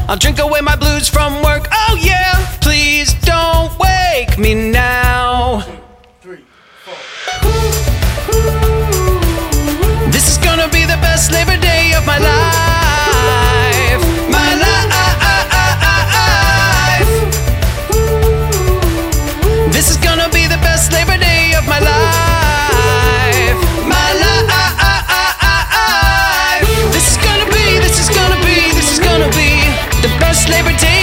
I'll drink away my blues from work. Oh yeah, please don't wake me now. 2, 3, 4. This is gonna be the best Labor Day of my life. My life. This is gonna be the best Labor Day of my life. My life. This is gonna be the best Labor Day